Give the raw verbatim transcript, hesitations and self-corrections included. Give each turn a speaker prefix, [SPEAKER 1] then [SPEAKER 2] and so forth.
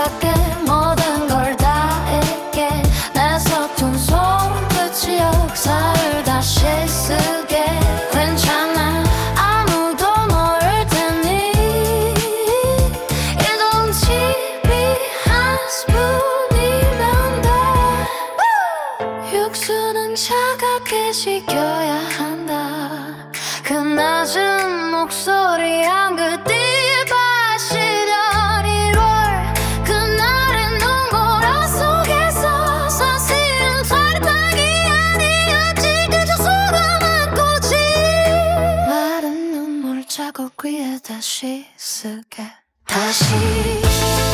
[SPEAKER 1] 차갑게 모든 걸 다 잊게 내 서툰 손끝이 역사를 다시 쓰게 괜찮아 아무도 모를 테니 You don't see me 한 스푼이면 돼 육수는 차갑게 식혀야 한다 그 낮은 목소리 한 그대 자국 위에 다시 쓰게 다시